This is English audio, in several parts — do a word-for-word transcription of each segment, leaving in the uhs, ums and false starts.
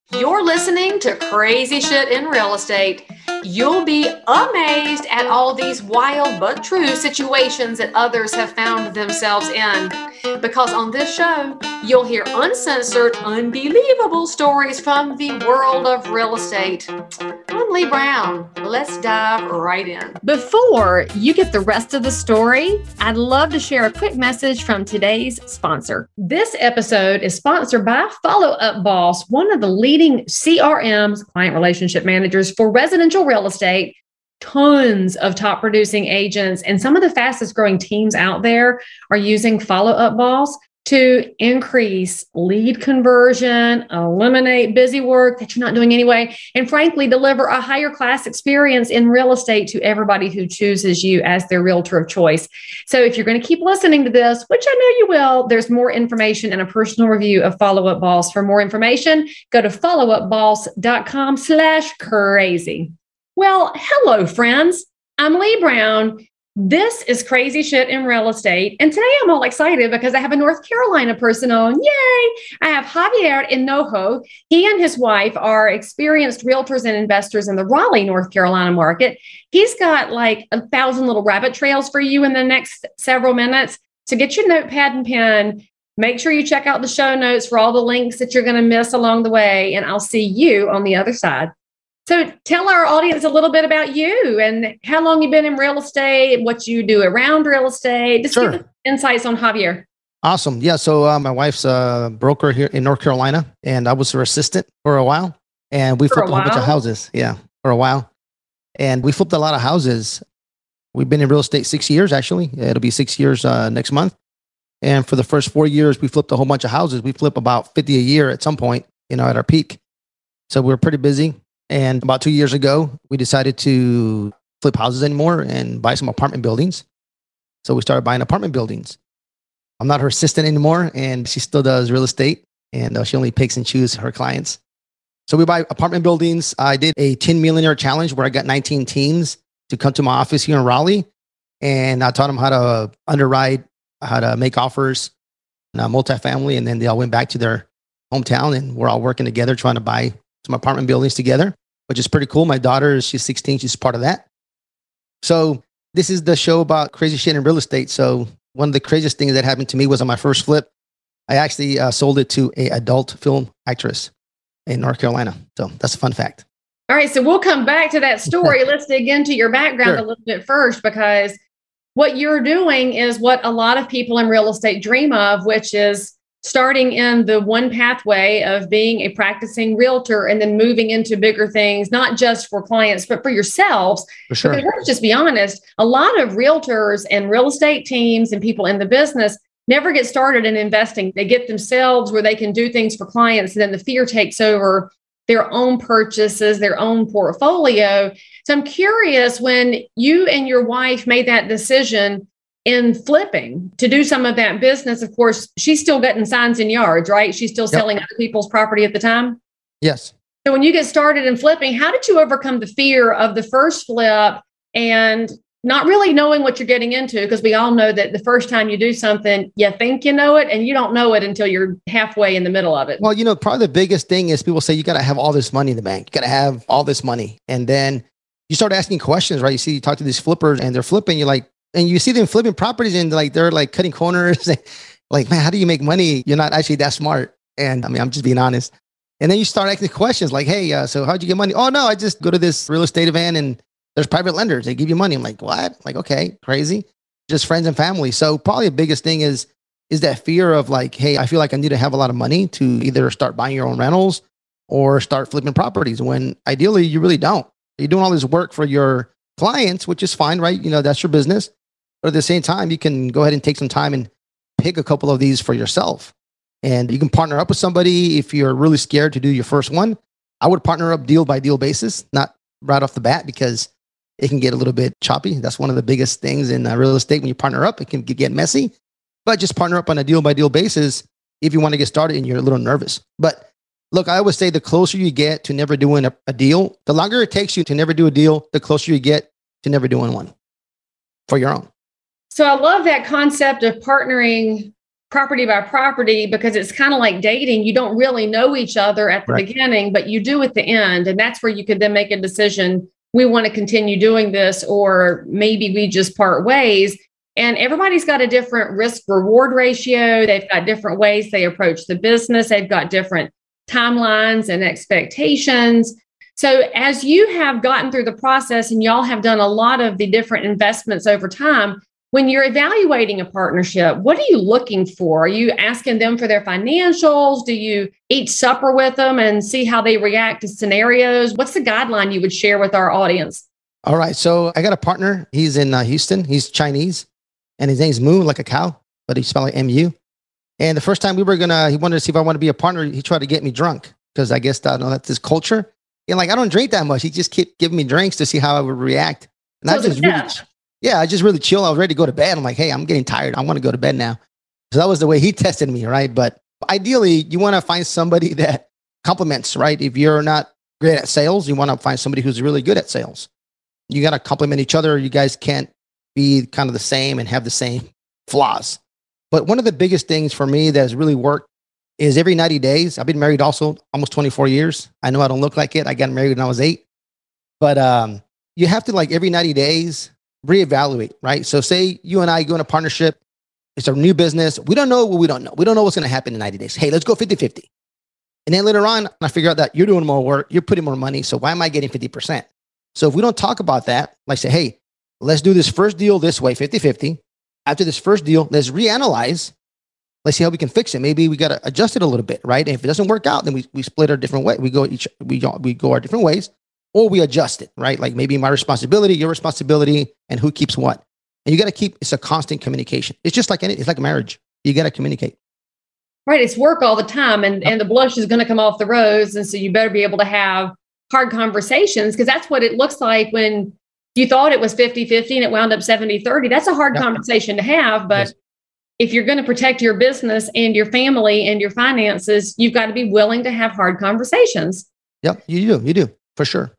You're listening to Crazy Shit in Real Estate. You'll be amazed at all these wild but true situations that others have found themselves in. Because on this show, you'll hear uncensored, unbelievable stories from the world of real estate. I'm Lee Brown. Let's dive right in. Before you get the rest of the story, I'd love to share a quick message from today's sponsor. This episode is sponsored by Follow Up Boss, one of the leading C R Ms, client relationship managers for residential real estate. Tons of top producing agents and some of the fastest growing teams out there are using Follow Up Boss to increase lead conversion, eliminate busy work that you're not doing anyway, and frankly, deliver a higher class experience in real estate to everybody who chooses you as their realtor of choice. So if you're going to keep listening to this, which I know you will, there's more information and a personal review of Follow Up Boss. For more information, go to followupboss.com slash crazy. Well, hello, friends. I'm Lee Brown. This is Crazy Shit in Real Estate. And today I'm all excited because I have a North Carolina person on. Yay! I have Javier Hinojo. He and his wife are experienced realtors and investors in the Raleigh, North Carolina market. He's got like a thousand little rabbit trails for you in the next several minutes. So get your notepad and pen. Make sure you check out the show notes for all the links that you're going to miss along the way. And I'll see you on the other side. So tell our audience a little bit about you and how long you've been in real estate, what you do around real estate. Just Sure. give us insights on Javier. Awesome. Yeah. So uh, my wife's a broker here in North Carolina, and I was her assistant for a while. And we For flipped a a, whole bunch of while? houses. Yeah, for a while. And we flipped a lot of houses. We've been in real estate six years, actually. It'll be six years uh, next month. And for the first four years, we flipped a whole bunch of houses. We flip about fifty a year at some point, you know, at our peak. So we were pretty busy. And about two years ago, we decided to flip houses anymore and buy some apartment buildings. So we started buying apartment buildings. I'm not her assistant anymore, and she still does real estate, and uh, she only picks and chooses her clients. So we buy apartment buildings. I did a ten millionaire challenge where I got nineteen teams to come to my office here in Raleigh, and I taught them how to underwrite, how to make offers, and, uh, multifamily, and then they all went back to their hometown, and we're all working together trying to buy some apartment buildings together, which is pretty cool. My daughter, she's sixteen. She's part of that. So this is the show about crazy shit in real estate. So one of the craziest things that happened to me was on my first flip, I actually uh, sold it to a adult film actress in North Carolina. So that's a fun fact. All right. So we'll come back to that story. Let's dig into your background Sure. a little bit first, because what you're doing is what a lot of people in real estate dream of, which is starting in the one pathway of being a practicing realtor and then moving into bigger things, not just for clients, but for yourselves. For sure. Because let's just be honest, a lot of realtors and real estate teams and people in the business never get started in investing. They get themselves where they can do things for clients, and then the fear takes over their own purchases, their own portfolio. So I'm curious, when you and your wife made that decision in flipping to do some of that business, of course, she's still getting signs in yards, right? She's still Yep. selling other people's property at the time. Yes. So when you get started in flipping, how did you overcome the fear of the first flip and not really knowing what you're getting into? Because we all know that the first time you do something, you think you know it, and you don't know it until you're halfway in the middle of it. Well, you know, probably the biggest thing is people say you got to have all this money in the bank. You got to have all this money. And then you start asking questions, right? You see, you talk to these flippers and they're flipping, you're like, and you see them flipping properties and like, they're like cutting corners. Like, man, how do you make money? You're not actually that smart. And I mean, I'm just being honest. And then you start asking questions like, hey, uh, so how'd you get money? Oh, no, I just go to this real estate event and there's private lenders. They give you money. I'm like, what? Like, okay, crazy. Just friends and family. So probably the biggest thing is, is that fear of like, hey, I feel like I need to have a lot of money to either start buying your own rentals or start flipping properties, when ideally you really don't. You're doing all this work for your clients, which is fine, right? You know, that's your business. But at the same time, you can go ahead and take some time and pick a couple of these for yourself. And you can partner up with somebody if you're really scared to do your first one. I would partner up deal by deal basis, not right off the bat, because it can get a little bit choppy. That's one of the biggest things in uh, real estate. When you partner up, it can get messy. But just partner up on a deal by deal basis if you want to get started and you're a little nervous. But look, I always say the closer you get to never doing a, a deal, the longer it takes you to never do a deal, the closer you get to never doing one for your own. So I love that concept of partnering property by property, because it's kind of like dating. You don't really know each other at the Right. beginning, but you do at the end. And that's where you could then make a decision. We want to continue doing this, or maybe we just part ways. And everybody's got a different risk reward ratio. They've got different ways they approach the business. They've got different timelines and expectations. So as you have gotten through the process and y'all have done a lot of the different investments over time, when you're evaluating a partnership, what are you looking for? Are you asking them for their financials? Do you eat supper with them and see how they react to scenarios? What's the guideline you would share with our audience? All right. So I got a partner. He's in uh, Houston. He's Chinese and his name's Moo, like a cow, but he spelled like M U. And the first time we were going to, he wanted to see if I want to be a partner. He tried to get me drunk because I guess that, you know, that's his culture. And like, I don't drink that much. He just kept giving me drinks to see how I would react. And So I it's a just really, test. yeah, I just really chill. I was ready to go to bed. I'm like, hey, I'm getting tired. I want to go to bed now. So that was the way he tested me, right? But ideally, you want to find somebody that complements, right? If you're not great at sales, you want to find somebody who's really good at sales. You got to complement each other. You guys can't be kind of the same and have the same flaws. But one of the biggest things for me that has really worked is every ninety days. I've been married also almost twenty-four years. I know I don't look like it. I got married when I was eight. But um, you have to, like, every ninety days, reevaluate, right? So say you and I go in a partnership. It's a new business. We don't know what we don't know. We don't know what's going to happen in ninety days. Hey, let's go fifty-fifty. And then later on, I figure out that you're doing more work. You're putting more money. So why am I getting fifty percent? So if we don't talk about that, like say, hey, let's do this first deal this way, fifty-fifty. After this first deal, let's reanalyze. Let's see how we can fix it. Maybe we got to adjust it a little bit, right? And if it doesn't work out, then we, we split our different way. We go each we go, we go our different ways, or we adjust it, right? Like maybe my responsibility, your responsibility, and who keeps what. And you got to keep, it's a constant communication. It's just like any, it's like marriage. You got to communicate. Right. It's work all the time, and, and the blush is going to come off the rose. And so you better be able to have hard conversations, because that's what it looks like when you thought it was fifty-fifty and it wound up seventy thirty. That's a hard Yep. conversation to have. But Yes. if you're going to protect your business and your family and your finances, you've got to be willing to have hard conversations. Yep, you do. You do, for sure.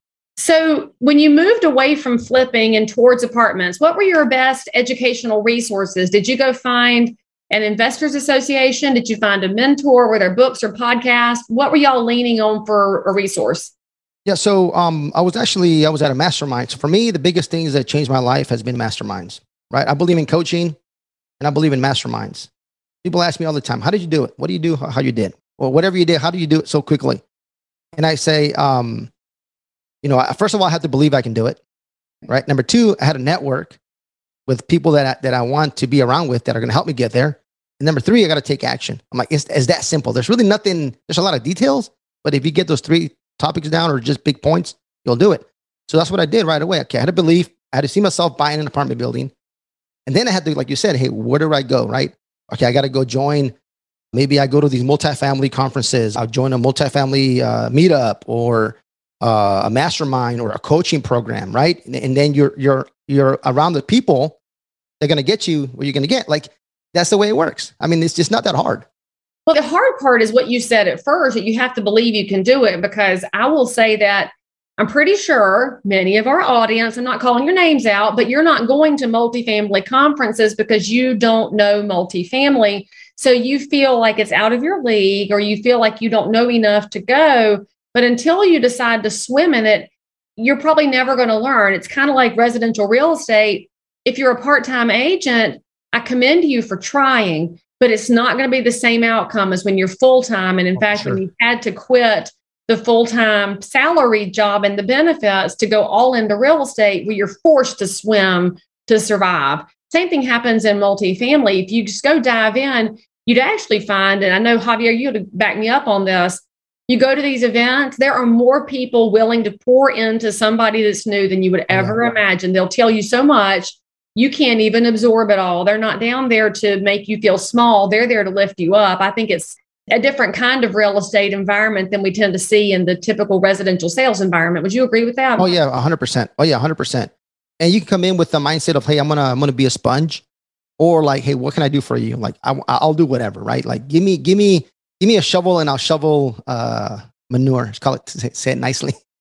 So when you moved away from flipping and towards apartments, what were your best educational resources? Did you go find an investors association? Did you find a mentor? Were there books or podcasts? What were y'all leaning on for a resource? Yeah, so um, I was actually, I was at a mastermind. So for me, the biggest things that changed my life has been masterminds, right? I believe in coaching and I believe in masterminds. People ask me all the time, how did you do it? What do you do? How you did? Or whatever you did, how do you do it so quickly? And I say, um, you know, first of all, I have to believe I can do it, right? Number two, I had a network with people that I, that I want to be around with that are going to help me get there. And number three, I got to take action. I'm like, it's, it's that simple. There's really nothing, there's a lot of details, but if you get those three topics down or just big points, you'll do it. So that's what I did right away. Okay, I had to believe, I had to see myself buying an apartment building. And then I had to, like you said, hey, where do I go, right? Okay, I got to go join, maybe I go to these multifamily conferences. I'll join a multifamily uh, meetup or uh, a mastermind or a coaching program, right? And, and then you're, you're, you're around the people, they're going to get you where you're going to get. Like, that's the way it works. I mean, it's just not that hard. Well, the hard part is what you said at first, that you have to believe you can do it, because I will say that I'm pretty sure many of our audience, I'm not calling your names out, but you're not going to multifamily conferences because you don't know multifamily. So you feel like it's out of your league, or you feel like you don't know enough to go. But until you decide to swim in it, you're probably never going to learn. It's kind of like residential real estate. If you're a part-time agent, I commend you for trying, but it's not going to be the same outcome as when you're full-time. And in Oh, fact, sure. when you had to quit the full-time salary job and the benefits to go all into real estate, where you're forced to swim to survive. Same thing happens in multifamily. If you just go dive in, you'd actually find, and I know, Javier, you would back me up on this, you go to these events, there are more people willing to pour into somebody that's new than you would ever Yeah. imagine. They'll tell you so much, you can't even absorb it all. They're not down there to make you feel small. They're there to lift you up. I think it's a different kind of real estate environment than we tend to see in the typical residential sales environment. Would you agree with that? Oh yeah, one hundred percent. Oh yeah, one hundred percent. And you can come in with the mindset of, hey, I'm gonna I'm gonna be a sponge, or like, hey, what can I do for you? Like, I, I'll do whatever, right? Like, give me give me give me a shovel and I'll shovel uh, manure. Just call it, say, say it nicely.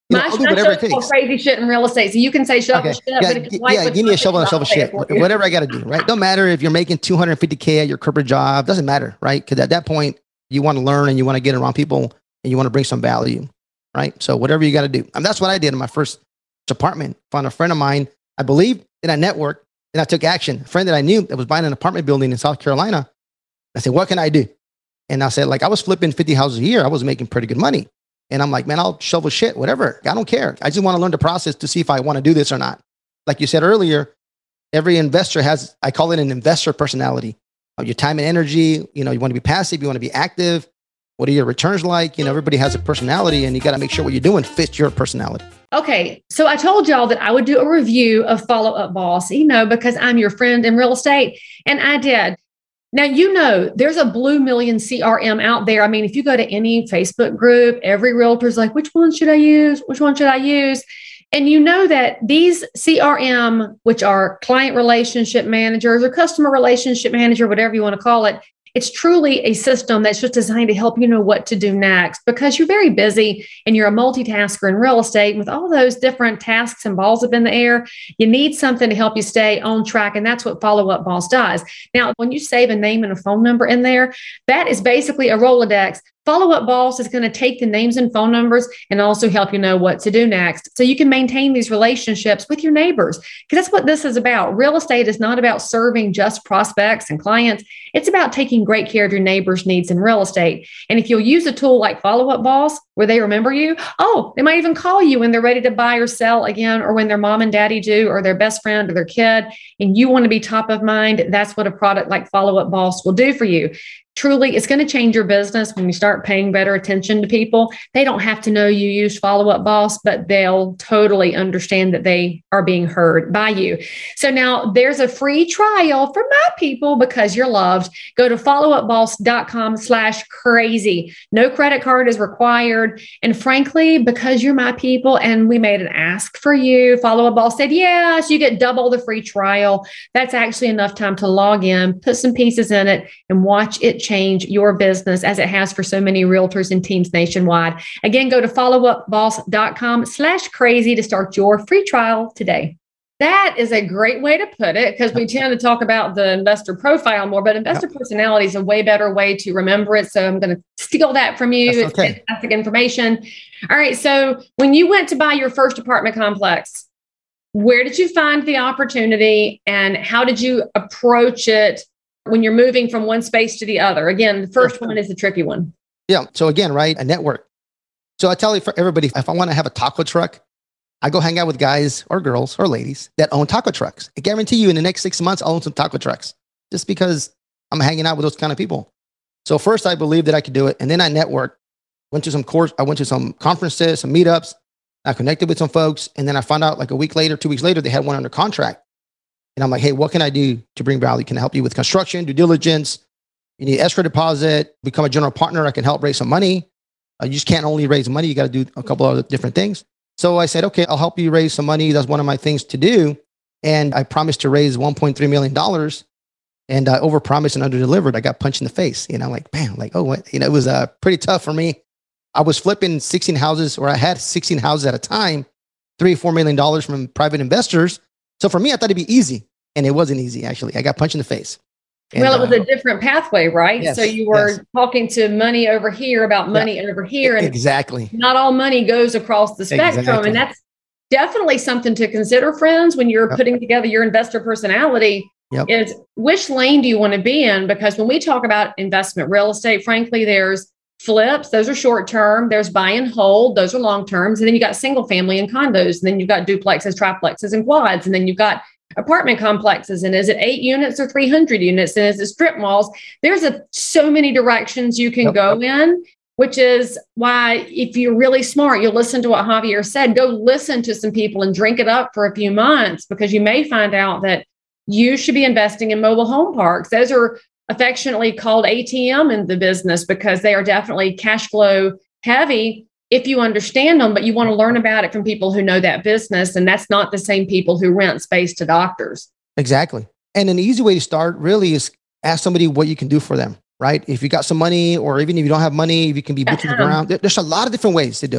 You know, My, I'll do my whatever it show's called takes. Crazy Shit in Real Estate. So you can say shovel Okay. shit, Yeah, but if g- it's white yeah. with Give me a something, shovel and shovel I'll say it shit. for you. Whatever I got to do, right? Don't matter if you're making two hundred fifty K at your corporate job. Doesn't matter, right? Because at that point, you want to learn and you want to get around people and you want to bring some value, right? So whatever you got to do. And that's what I did in my first apartment. Found a friend of mine, I believe, in a network, and I took action. A friend that I knew that was buying an apartment building in South Carolina. I said, what can I do? And I said, like, I was flipping fifty houses a year. I was making pretty good money. And I'm like, man, I'll shovel shit, whatever. I don't care. I just want to learn the process to see if I want to do this or not. Like you said earlier, every investor has, I call it an investor personality. Uh, Your time and energy, you know, you want to be passive, you want to be active. What are your returns like? You know, everybody has a personality and you got to make sure what you're doing fits your personality. Okay. So I told y'all that I would do a review of Follow Up Boss, you know, because I'm your friend in real estate. And I did. Now, you know, there's a blue million C R M out there. I mean, if you go to any Facebook group, every realtor's like, which one should I use? Which one should I use? And you know that these C R M, which are client relationship managers or customer relationship manager, whatever you want to call it, it's truly a system that's just designed to help you know what to do next because you're very busy and you're a multitasker in real estate. And with all those different tasks and balls up in the air, you need something to help you stay on track. And that's what Follow Up Boss does. Now, when you save a name and a phone number in there, that is basically a Rolodex. Follow Up Boss is going to take the names and phone numbers and also help you know what to do next. So you can maintain these relationships with your neighbors because that's what this is about. Real estate is not about serving just prospects and clients. It's about taking great care of your neighbors' needs in real estate. And if you'll use a tool like Follow Up Boss, where they remember you, oh, they might even call you when they're ready to buy or sell again, or when their mom and daddy do, or their best friend or their kid, and you want to be top of mind, that's what a product like Follow Up Boss will do for you. Truly, it's going to change your business when you start paying better attention to people. They don't have to know you use Follow Up Boss, but they'll totally understand that they are being heard by you. So now there's a free trial for my people because you're loved. Go to followupboss.com slash crazy. No credit card is required. And frankly, because you're my people and we made an ask for you, Follow Up Boss said, yes, you get double the free trial. That's actually enough time to log in, put some pieces in it, and watch it change your business as it has for so many realtors and teams nationwide. Again, go to followupboss.com slash crazy to start your free trial today. That is a great way to put it because we tend to talk about the investor profile more, but investor yep. personality is a way better way to remember it. So I'm going to steal that from you. That's okay. It's fantastic information. All right. So when you went to buy your first apartment complex, where did you find the opportunity and how did you approach it when you're moving from one space to the other? Again, the first one is the tricky one. Yeah. So again, right, a network. So I tell you for everybody, if I want to have a taco truck, I go hang out with guys or girls or ladies that own taco trucks. I guarantee you in the next six months, I'll own some taco trucks just because I'm hanging out with those kind of people. So first I believed that I could do it. And then I networked, went to some course. I went to some conferences, some meetups. I connected with some folks. And then I found out like a week later, two weeks later, they had one under contract. And I'm like, hey, what can I do to bring value? Can I help you with construction, due diligence? You need escrow deposit, become a general partner. I can help raise some money. Uh, you just can't only raise money. You got to do a couple other different things. So I said, okay, I'll help you raise some money. That's one of my things to do. And I promised to raise one point three million dollars and I overpromised and underdelivered. I got punched in the face. You know, like, bam, like, oh, what? You know, it was uh, pretty tough for me. I was flipping sixteen houses, or I had sixteen houses at a time, three or four million dollars from private investors. So for me, I thought it'd be easy. And it wasn't easy, actually. I got punched in the face. And, well, it was uh, a different pathway, right? Yes, so you were yes. talking to money over here about money yeah, over here. And exactly. Not all money goes across the spectrum. Exactly. And that's definitely something to consider, friends, when you're yep. putting together your investor personality yep. is which lane do you want to be in? Because when we talk about investment real estate, frankly, there's flips. Those are short term. There's buy and hold. Those are long terms. And then you got single family and condos. And then you've got duplexes, triplexes, and quads. And then you've got apartment complexes. And is it eight units or three hundred units? And is it strip malls? There's a, so many directions you can yep. go in, which is why if you're really smart, you'll listen to what Javier said. Go listen to some people and drink it up for a few months, because you may find out that you should be investing in mobile home parks. Those are affectionately called A T M in the business because they are definitely cash flow heavy if you understand them, but you want to learn about it from people who know that business. And that's not the same people who rent space to doctors. Exactly. And an easy way to start really is ask somebody what you can do for them, right? If you got some money, or even if you don't have money, if you can be boots on the ground, there's a lot of different ways to do it.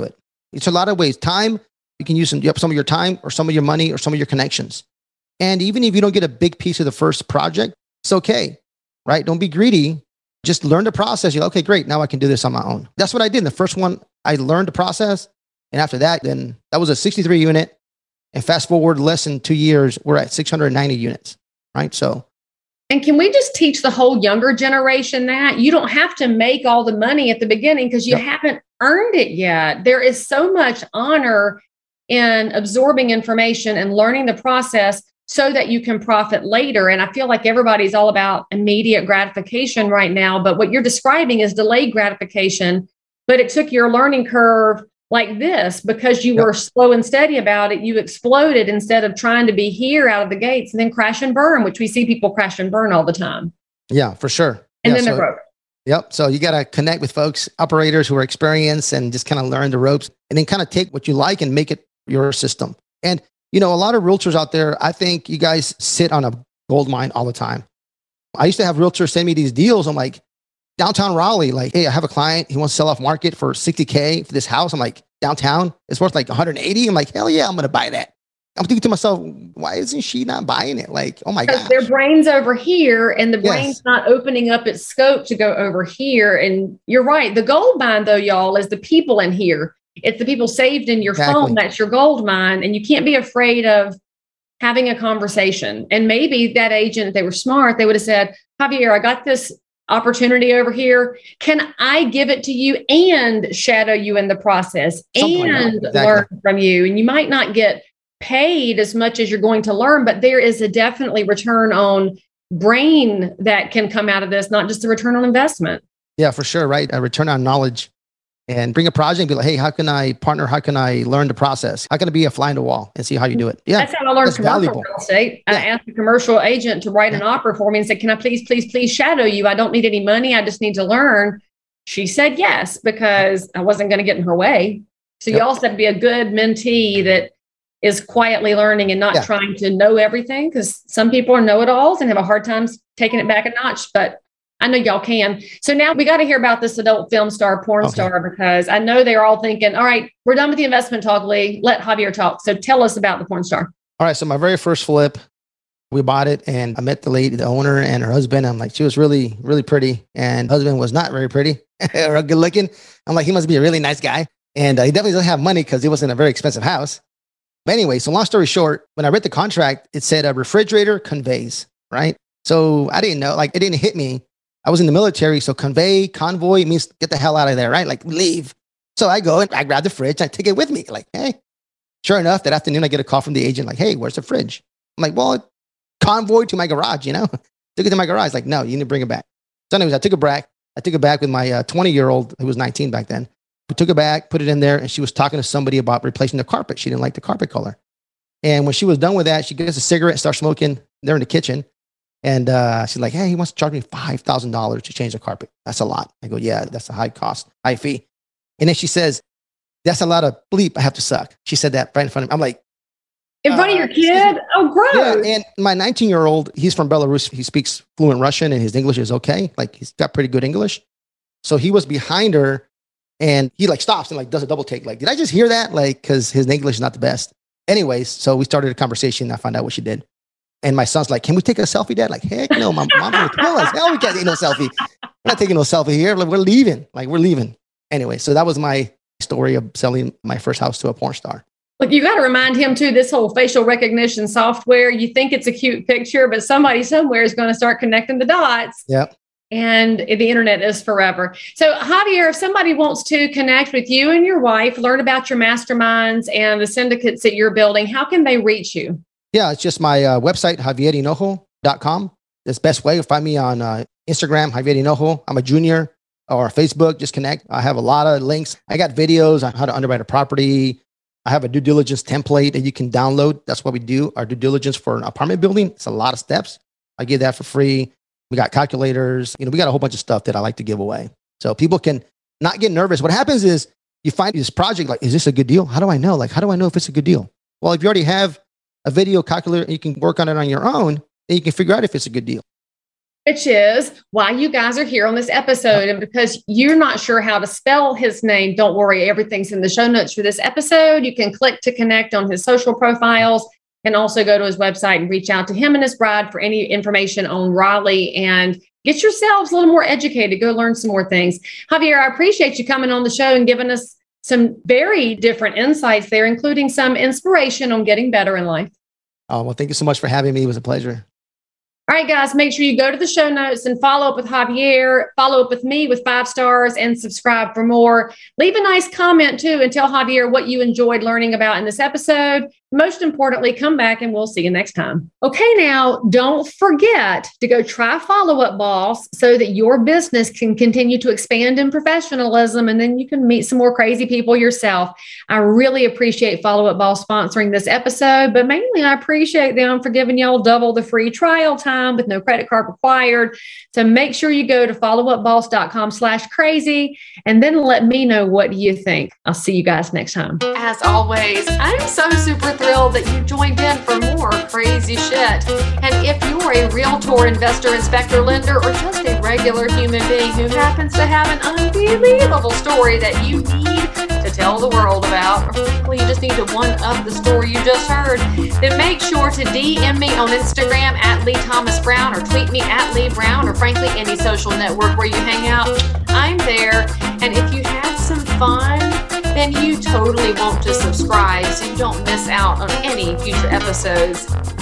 It's a lot of ways. Time, you can use some, you have some of your time or some of your money or some of your connections. And even if you don't get a big piece of the first project, it's okay, right? Don't be greedy. Just learn the process. You're like, okay, great. Now I can do this on my own. That's what I did. In the first one, I learned the process. And after that, then that was a sixty-three unit. And fast forward less than two years, we're at six hundred ninety units, right? So. And can we just teach the whole younger generation that you don't have to make all the money at the beginning because you yep. haven't earned it yet? There is so much honor in absorbing information and learning the process so that you can profit later. And I feel like everybody's all about immediate gratification right now. But what you're describing is delayed gratification, but it took your learning curve like this because you yep. were slow and steady about it. You exploded instead of trying to be here out of the gates and then crash and burn, which we see people crash and burn all the time. Yeah, for sure. And yeah, then so, they're broke. Yep. So you got to connect with folks, operators who are experienced and just kind of learn the ropes and then kind of take what you like and make it your system. And, you know, a lot of realtors out there, I think you guys sit on a gold mine all the time. I used to have realtors send me these deals. I'm like, downtown Raleigh, like, hey, I have a client. He wants to sell off market for sixty K for this house. I'm like, downtown, it's worth like one hundred eighty. I'm like, hell yeah, I'm going to buy that. I'm thinking to myself, why isn't she not buying it? Like, oh my god, their brain's over here and the Yes. brain's not opening up its scope to go over here. And you're right. The gold mine though, y'all, is the people in here. It's the people saved in your Exactly. phone. That's your gold mine. And you can't be afraid of having a conversation. And maybe that agent, if they were smart, they would have said, Javier, I got this opportunity over here. Can I give it to you and shadow you in the process Something like and that. Exactly. learn from you? And you might not get paid as much as you're going to learn, but there is a definitely return on brain that can come out of this, not just a return on investment. Yeah, for sure. Right. A return on knowledge and bring a project and be like, hey, how can I partner? How can I learn the process? How can I be a fly in the wall and see how you do it? Yeah. That's how I learned that's commercial valuable. real estate. I Yeah. asked a commercial agent to write an offer for me and said, can I please, please, please shadow you? I don't need any money. I just need to learn. She said yes, because I wasn't going to get in her way. So Yep. you also have to be a good mentee that is quietly learning and not Yeah. trying to know everything, because some people are know-it-alls and have a hard time taking it back a notch, but I know y'all can. So now we got to hear about this adult film star, porn Okay. star, because I know they're all thinking, all right, we're done with the investment talk, Lee. Let Javier talk. So tell us about the porn star. All right. So my very first flip, we bought it and I met the lady, the owner and her husband. I'm like, she was really, really pretty. And husband was not very pretty or good looking. I'm like, he must be a really nice guy. And uh, he definitely doesn't have money because it was in a very expensive house. But anyway, so long story short, when I read the contract, it said a refrigerator conveys, right? So I didn't know, like it didn't hit me. I was in the military. So convey, convoy means get the hell out of there, right? Like leave. So I go and I grab the fridge. I take it with me. Like, hey, sure enough, that afternoon, I get a call from the agent like, hey, where's the fridge? I'm like, well, convoy to my garage, you know? Took it to my garage. Like, no, you need to bring it back. So anyways, I took it back. I took it back with my uh, twenty-year-old who was nineteen back then. We took it back, put it in there, and she was talking to somebody about replacing the carpet. She didn't like the carpet color. And when she was done with that, she gets a cigarette, starts smoking. They're in the kitchen. And uh, she's like, hey, he wants to charge me five thousand dollars to change the carpet. That's a lot. I go, yeah, that's a high cost, high fee. And then she says, that's a lot of bleep I have to suck. She said that right in front of me. I'm like, In front uh, of your kid? Oh, gross. yeah. And my nineteen-year-old, he's from Belarus. He speaks fluent Russian and his English is okay. Like he's got pretty good English. So he was behind her and he like stops and like does a double take. Like, did I just hear that? Like, cause his English is not the best. Anyways, so we started a conversation. I found out what she did. And my son's like, can we take a selfie, Dad? Like, heck no, my mom will kill us. Hell, we can't take no selfie. We're not taking no selfie here. Like, we're leaving. Like, we're leaving. Anyway, so that was my story of selling my first house to a porn star. Look, you got to remind him too, this whole facial recognition software, you think it's a cute picture, but somebody somewhere is going to start connecting the dots. Yep. And the internet is forever. So Javier, if somebody wants to connect with you and your wife, learn about your masterminds and the syndicates that you're building, how can they reach you? Yeah, it's just my uh, website, javier hinojo dot com. That's the best way. You'll find me on uh, Instagram, Javier Hinojo. I'm a junior, or Facebook, just connect. I have a lot of links. I got videos on how to underwrite a property. I have a due diligence template that you can download. That's what we do, our due diligence for an apartment building. It's a lot of steps. I give that for free. We got calculators. You know, we got a whole bunch of stuff that I like to give away. So people can not get nervous. What happens is you find this project, like, is this a good deal? How do I know? Like, how do I know if it's a good deal? Well, if you already have a video calculator and you can work on it on your own, then you can figure out if it's a good deal. Which is why you guys are here on this episode. And because you're not sure how to spell his name, don't worry. Everything's in the show notes for this episode. You can click to connect on his social profiles and also go to his website and reach out to him and his bride for any information on Raleigh and get yourselves a little more educated. Go learn some more things. Javier, I appreciate you coming on the show and giving us some very different insights there, including some inspiration on getting better in life. Oh, well, thank you so much for having me. It was a pleasure. All right, guys, make sure you go to the show notes and follow up with Javier, follow up with me with five stars and subscribe for more. Leave a nice comment too and tell Javier what you enjoyed learning about in this episode. Most importantly, come back and we'll see you next time. Okay, now don't forget to go try Follow Up Boss so that your business can continue to expand in professionalism and then you can meet some more crazy people yourself. I really appreciate Follow Up Boss sponsoring this episode, but mainly I appreciate them for giving y'all double the free trial time with no credit card required. So make sure you go to followupboss.com slash crazy and then let me know what you think. I'll see you guys next time. As always, I'm so super thrilled that you joined in for more crazy shit. And if you're a realtor, investor, inspector, lender, or just a regular human being who happens to have an unbelievable story that you need to tell the world about, or frankly, you just need to one-up the story you just heard, then make sure to D M me on Instagram at Lee Thomas Brown or tweet me at Lee Brown or frankly any social network where you hang out. I'm there. And if you had some fun, then you totally want to subscribe so you don't miss out on any future episodes.